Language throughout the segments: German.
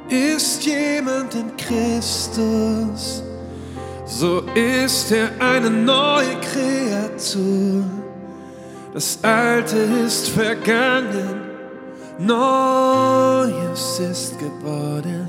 Ist jemand in Christus, so ist er eine neue Kreatur. Das Alte ist vergangen, Neues ist geworden.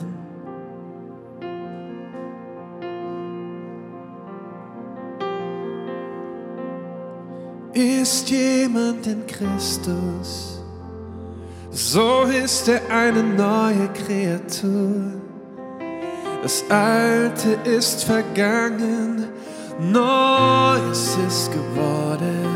Ist jemand in Christus, so ist er eine neue Kreatur. Das Alte ist vergangen, Neues ist geworden.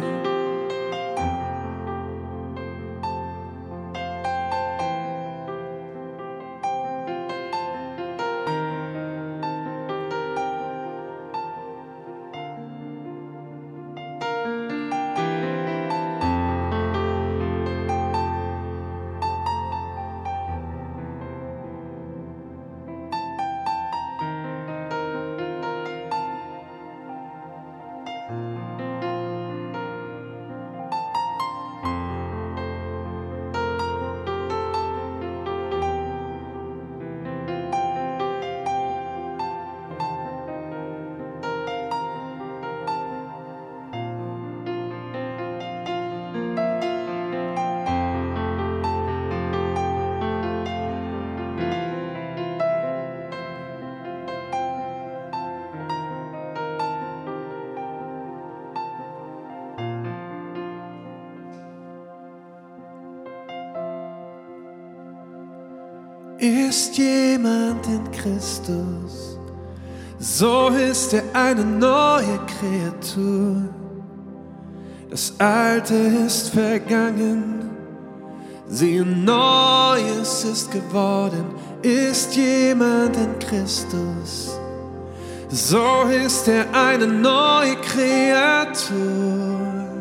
Ist jemand in Christus, so ist er eine neue Kreatur. Das Alte ist vergangen, siehe, Neues ist geworden. Ist jemand in Christus, so ist er eine neue Kreatur.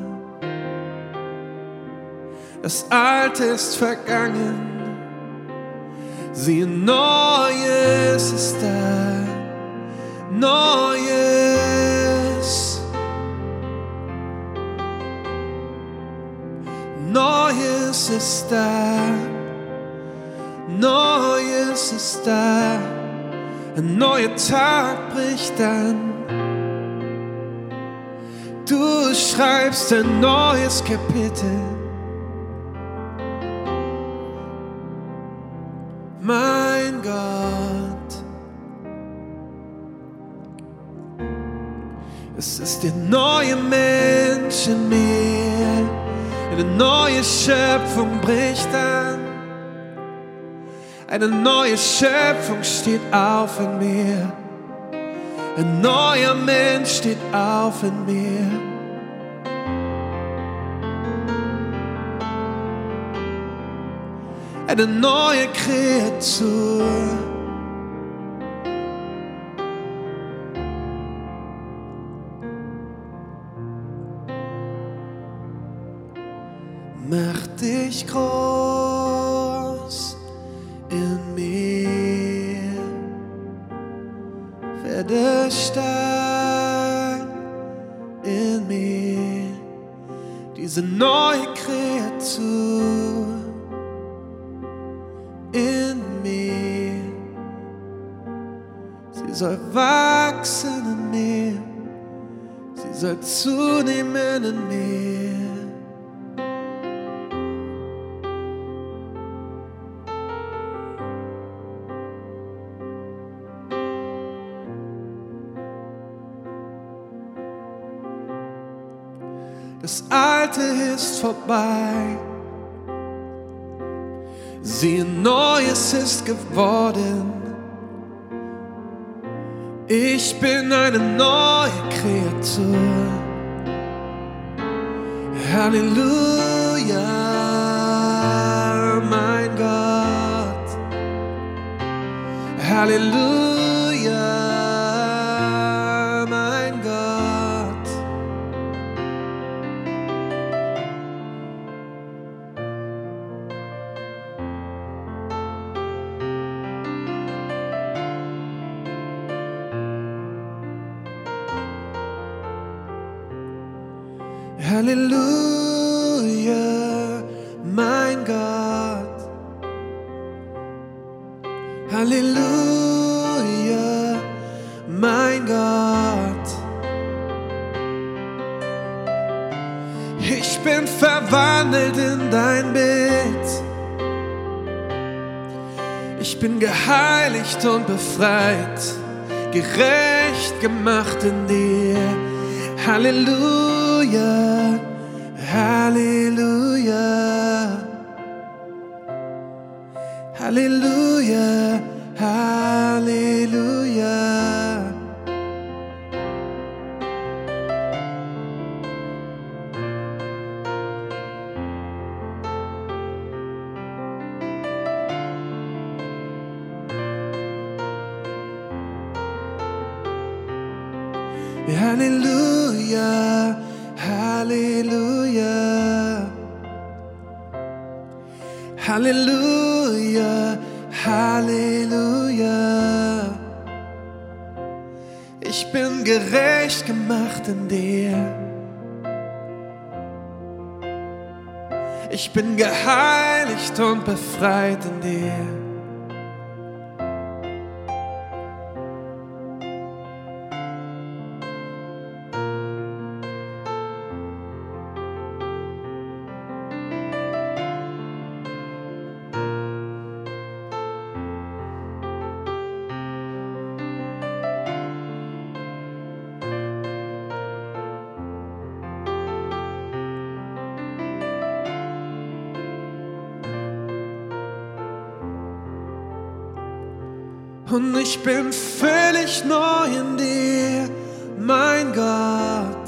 Das Alte ist vergangen, siehe, Neues ist da, Neues, Neues ist da, Neues ist da, ein neuer Tag bricht an. Du schreibst ein neues Kapitel. Mein Gott, es ist der neue Mensch in mir, eine neue Schöpfung bricht an, eine neue Schöpfung steht auf in mir, ein neuer Mensch steht auf in mir. Eine neue Kreatur. Mach dich groß in mir, werde stark in mir, diese neue Kreatur. In mir, sie soll wachsen in mir, sie soll zunehmen in mir. Das Alte ist vorbei, siehe, Neues ist geworden. Ich bin eine neue Kreatur. Halleluja, mein Gott. Halleluja, mein Gott. Halleluja, mein Gott. Halleluja, mein Gott. Ich bin verwandelt in dein Bild. Ich bin geheiligt und befreit, gerecht gemacht in dir. Halleluja, Halleluja, Halleluja, Halleluja. Halleluja, Halleluja, Halleluja, Halleluja. Ich bin gerecht gemacht in dir. Ich bin geheiligt und befreit in dir. Und ich bin völlig neu in dir, mein Gott.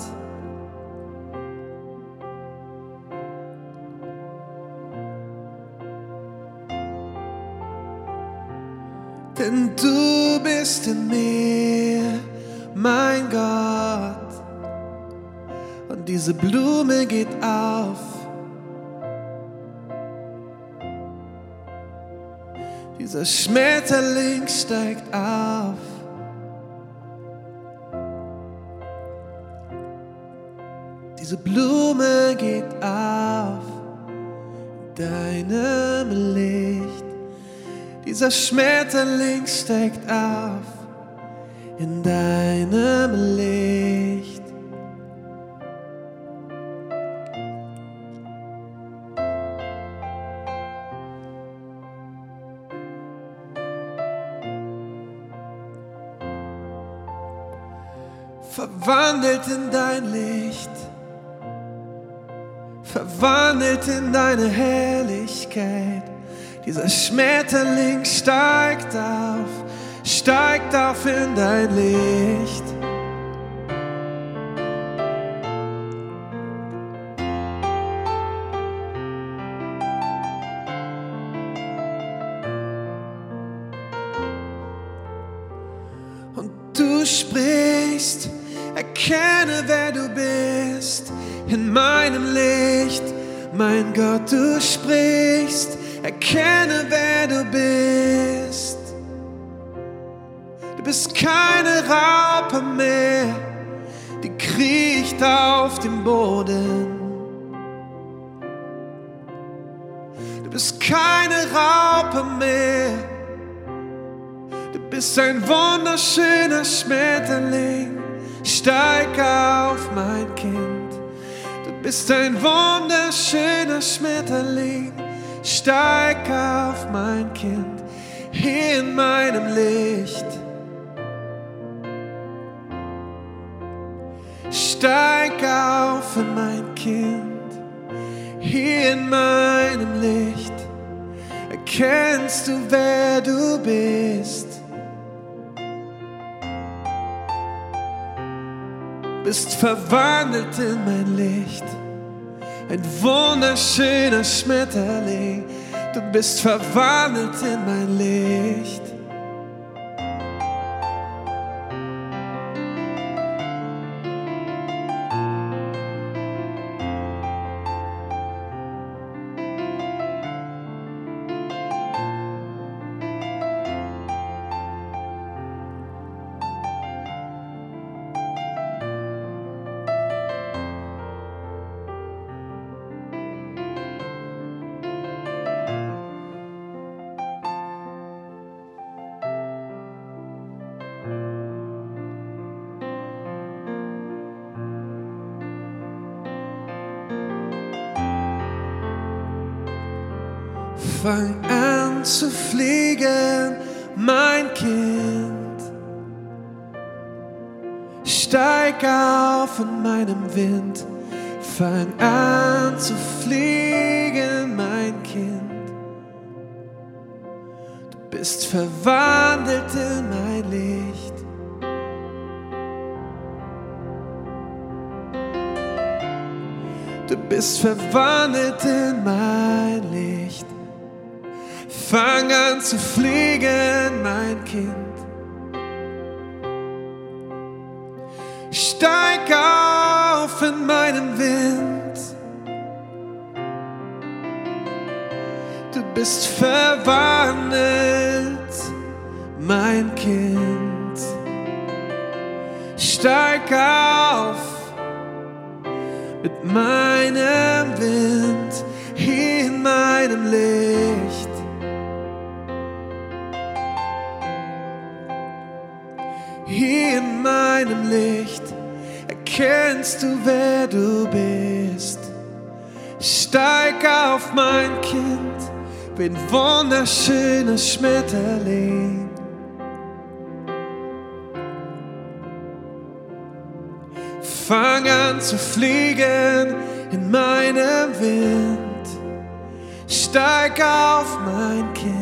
Denn du bist in mir, mein Gott. Und diese Blume geht auf. Dieser Schmetterling steigt auf. Diese Blume geht auf in deinem Licht. Dieser Schmetterling steigt auf in deinem Licht. Verwandelt in dein Licht, verwandelt in deine Herrlichkeit. Dieser Schmetterling steigt auf in dein Licht. Und du sprichst, erkenne, wer du bist in meinem Licht. Mein Gott, du sprichst, erkenne, wer du bist. Du bist keine Raupe mehr, die kriecht auf dem Boden. Du bist keine Raupe mehr, du bist ein wunderschöner Schmetterling. Steig auf, mein Kind, du bist ein wunderschöner Schmetterling. Steig auf, mein Kind, hier in meinem Licht. Steig auf, mein Kind, hier in meinem Licht. Erkennst du, wer du bist? Bist verwandelt in mein Licht, ein wunderschöner Schmetterling. Du bist verwandelt in mein Licht. Fang an zu fliegen, mein Kind. Steig auf in meinem Wind. Fang an zu fliegen, mein Kind. Du bist verwandelt in mein Licht. Du bist verwandelt in mein Licht. Fang an zu fliegen, mein Kind. Steig auf in meinem Wind. Du bist verwandelt, mein Kind. Steig auf mit meinem Wind in meinem Licht. Hier in meinem Licht erkennst du, wer du bist. Steig auf, mein Kind, bin wunderschöner Schmetterling. Fang an zu fliegen in meinem Wind. Steig auf, mein Kind.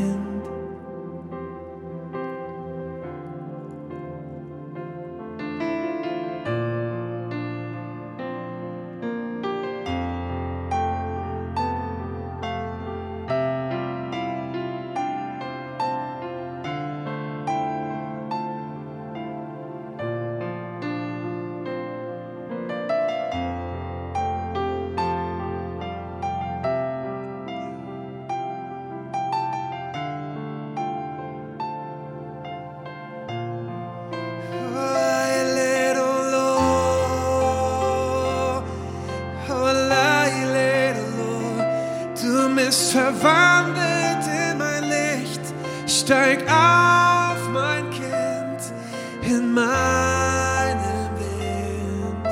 Bist verwandelt in mein Licht. Steig auf, mein Kind, in meinem Wind.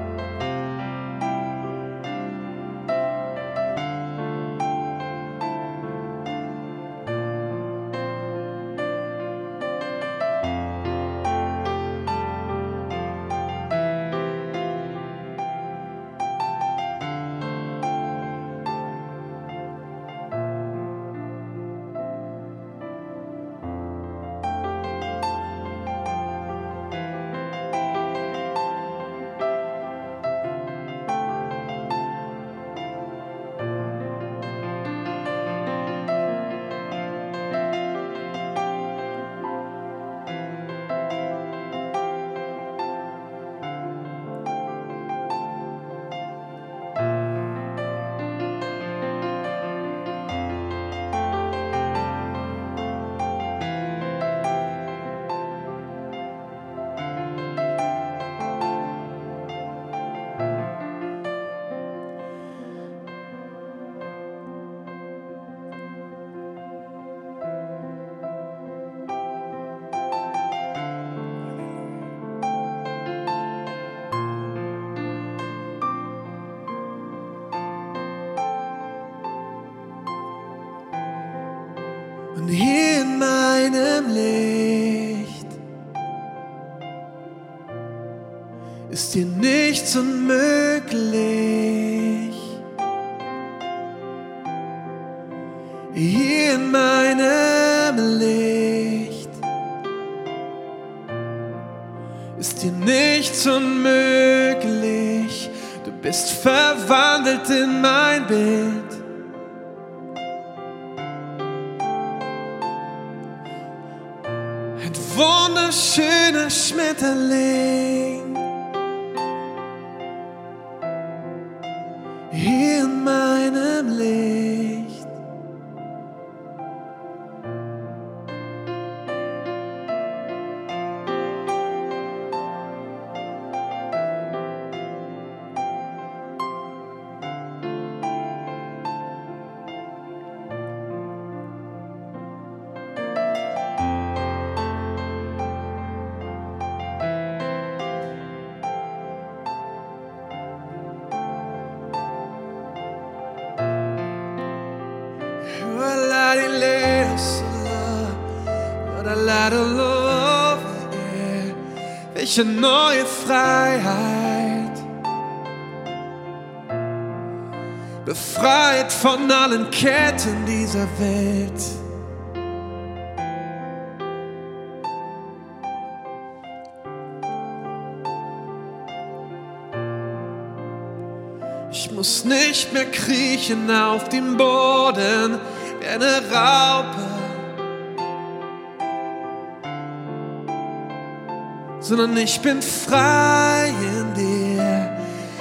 Und hier in meinem Licht ist dir nichts unmöglich. Hier in meinem Licht ist dir nichts unmöglich. Du bist verwandelt in mein Bild. Ein wunderschöner Schmetterling. Hier in meinem Licht. let love, yeah. Welche neue Freiheit, befreit von allen Ketten dieser Welt. Ich muss nicht mehr kriechen auf dem Boden wie eine Raupe, sondern ich bin frei in dir,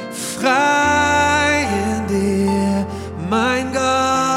frei in dir, mein Gott.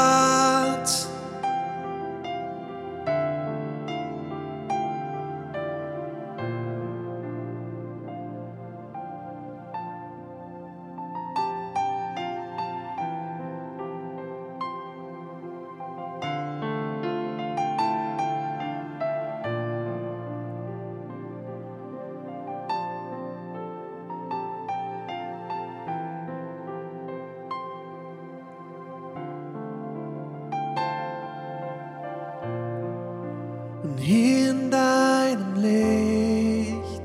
Und hier in deinem Licht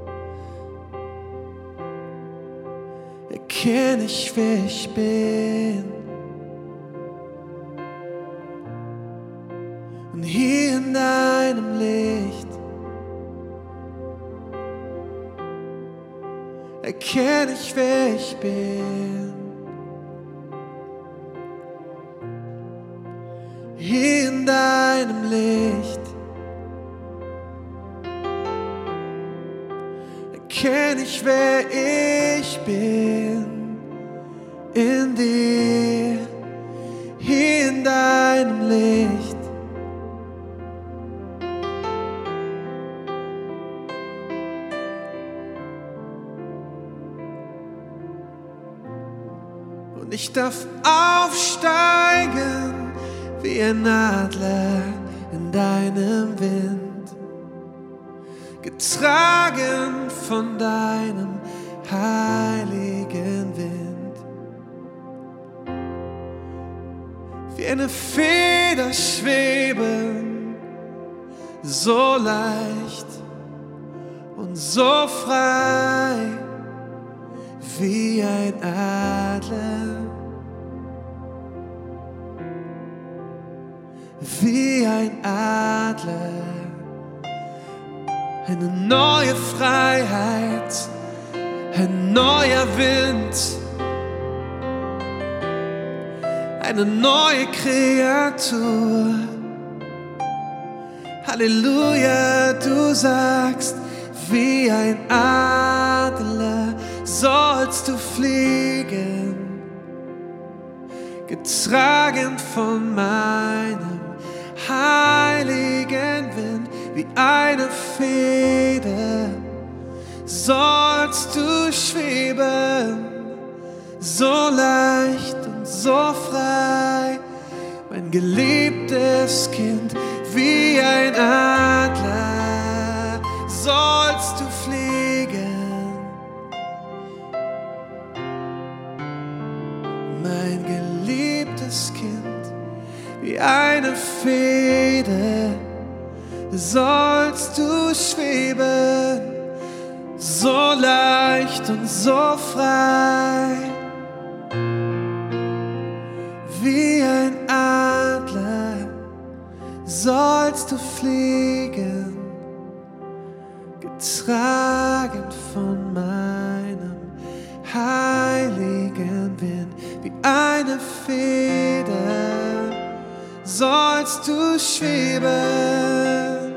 erkenne ich, wer ich bin. Und hier in deinem Licht erkenne ich, wer ich bin. Hier in deinem Licht erkenne ich, wer ich bin. In dir, hier in deinem Licht und ich darf aufsteigen wie ein Adler in deinem Wind, getragen von deinem heiligen Wind. Wie eine Feder schweben, so leicht und so frei, wie ein Adler. Wie ein Adler, eine neue Freiheit, ein neuer Wind, eine neue Kreatur. Halleluja, du sagst, wie ein Adler sollst du fliegen, getragen von meinem heiligen Wind, wie eine Feder sollst du schweben, so leicht und so frei, mein geliebtes Kind, wie ein Adler sollst du fliegen, mein geliebtes Kind. Wie eine Feder sollst du schweben, so leicht und so frei. Wie ein Adler sollst du fliegen, getragen von meinem heiligen Wind. Wie eine Feder sollst du schweben,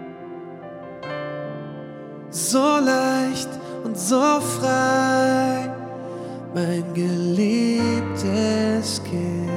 so leicht und so frei, mein geliebtes Kind.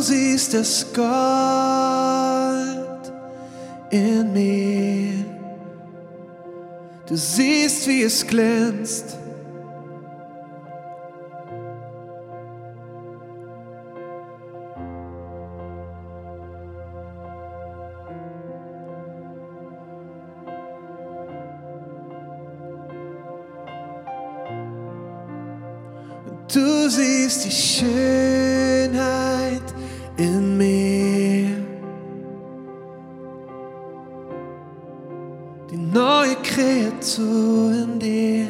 siehst das Gold in mir. Du siehst, wie es glänzt. Du siehst die Schönheit in mir, die neue Kreatur in dir.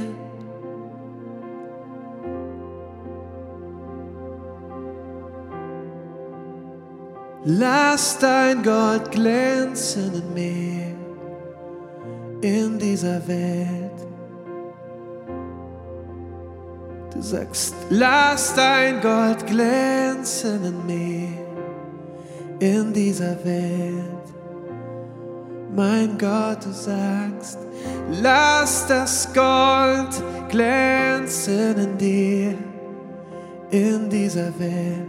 Lass dein Gold glänzen in mir, in dieser Welt. Du sagst, lass dein Gold glänzen in mir, in dieser Welt. Mein Gott, du sagst, lass das Gold glänzen in dir, in dieser Welt.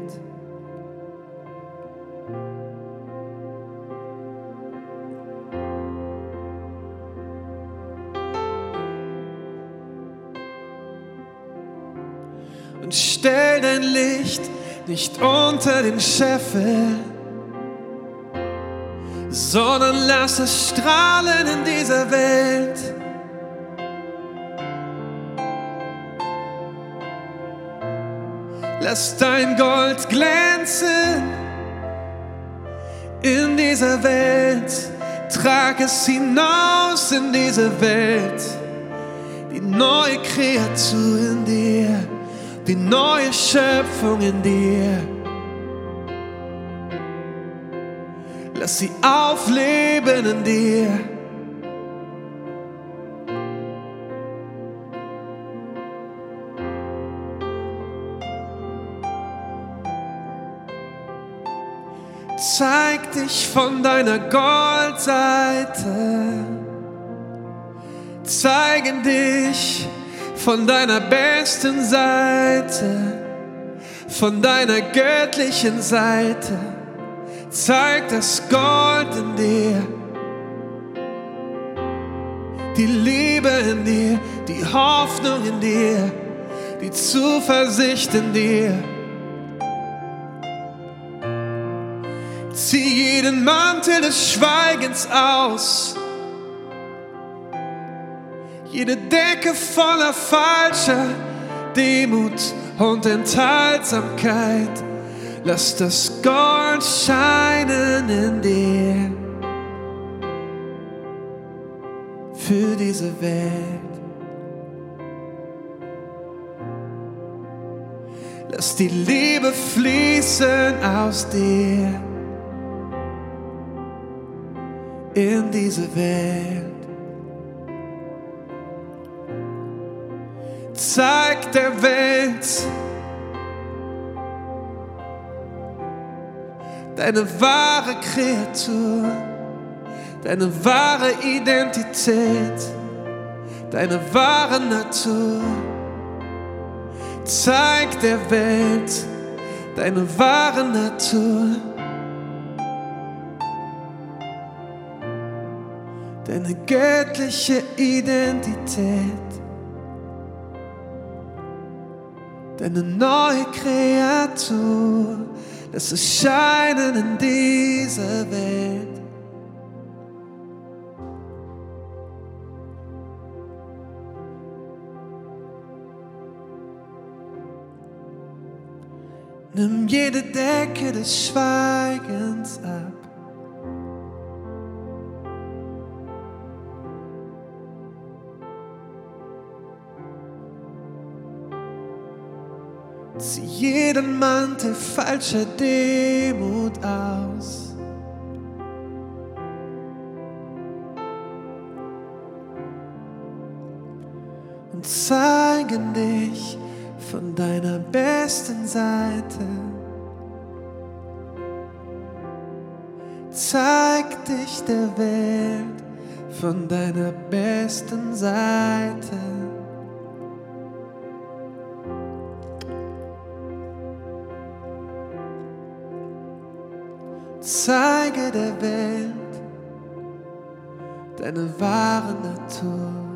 Und stell dein Licht nicht unter den Scheffel, sondern lass es strahlen in dieser Welt. Lass dein Gold glänzen in dieser Welt. Trag es hinaus in diese Welt. Die neue Kreatur in dir, die neue Schöpfung in dir. Lass sie aufleben in dir. Zeig dich von deiner Goldseite. Zeige dich von deiner besten Seite, von deiner göttlichen Seite. Zeig das Gold in dir, die Liebe in dir, die Hoffnung in dir, die Zuversicht in dir. Zieh jeden Mantel des Schweigens aus, jede Decke voller falscher Demut und Enthaltsamkeit. Lass das Gold scheinen in dir für diese Welt. Lass die Liebe fließen aus dir in diese Welt. Zeig der Welt deine wahre Kreatur, deine wahre Identität, deine wahre Natur. Zeig der Welt deine wahre Natur, deine göttliche Identität, deine neue Kreatur. Lass es scheinen in dieser Welt. Nimm jede Decke des Schweigens ab. Zieh jeden Mantel falscher Demut aus. Und zeige dich von deiner besten Seite. Zeig dich der Welt von deiner besten Seite. zeige der Welt deine wahre Natur.